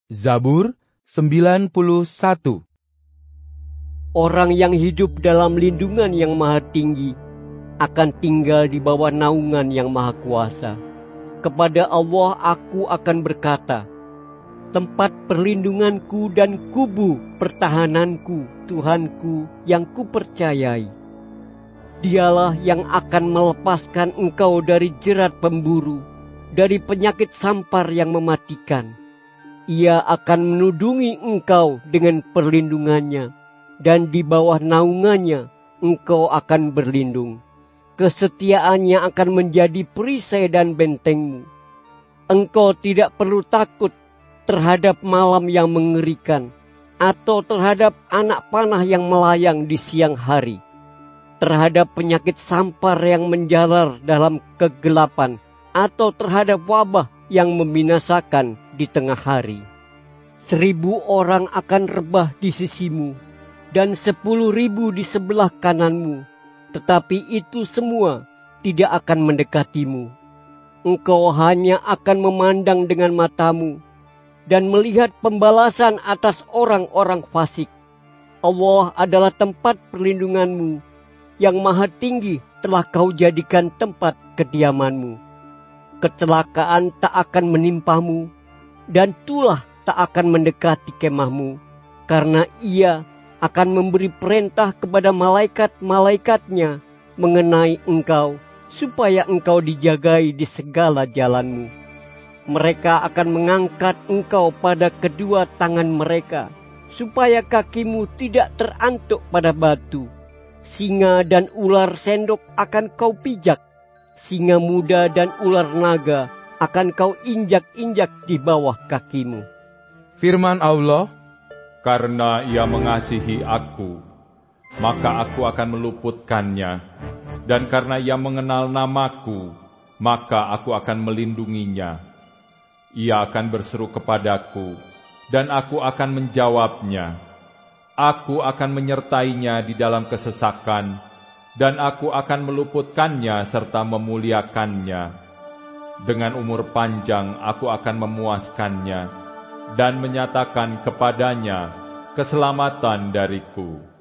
Zabur 91. Orang yang hidup dalam lindungan yang maha tinggi akan tinggal di bawah naungan yang maha kuasa. Kepada Allah aku akan berkata, tempat perlindunganku dan kubu pertahananku, Tuhanku yang kupercayai. Dialah yang akan melepaskan engkau dari jerat pemburu, dari penyakit sampar yang mematikan. Ia akan menudungi engkau dengan perlindungannya, dan di bawah naungannya engkau akan berlindung. Kesetiaannya akan menjadi perisai dan bentengmu. Engkau tidak perlu takut terhadap malam yang mengerikan, atau terhadap anak panah yang melayang di siang hari, terhadap penyakit sampar yang menjalar dalam kegelapan, atau terhadap wabah yang membinasakan di tengah hari. 1,000 orang akan rebah di sisimu, dan 10.000 di sebelah kananmu, tetapi itu semua tidak akan mendekatimu. Engkau hanya akan memandang dengan matamu, dan melihat pembalasan atas orang-orang fasik. Allah adalah tempat perlindunganmu, yang maha tinggi telah kau jadikan tempat kediamanmu. Kecelakaan tak akan menimpamu, dan tulah tak akan mendekati kemahmu, karena Ia akan memberi perintah kepada malaikat-malaikatnya mengenai engkau, supaya engkau dijagai di segala jalanmu. Mereka akan mengangkat engkau pada kedua tangan mereka, supaya kakimu tidak terantuk pada batu. Singa dan ular sendok akan kau pijak, singa muda dan ular naga akan kau injak-injak di bawah kakimu. Firman Allah, karena Ia mengasihi aku, maka aku akan meluputkannya. Dan karena Ia mengenal namaku, maka aku akan melindunginya. Ia akan berseru kepadaku, dan aku akan menjawabnya. Aku akan menyertainya di dalam kesesakan, dan aku akan meluputkannya serta memuliakannya. Dengan umur panjang aku akan memuaskannya, dan menyatakan kepadanya keselamatan dariku.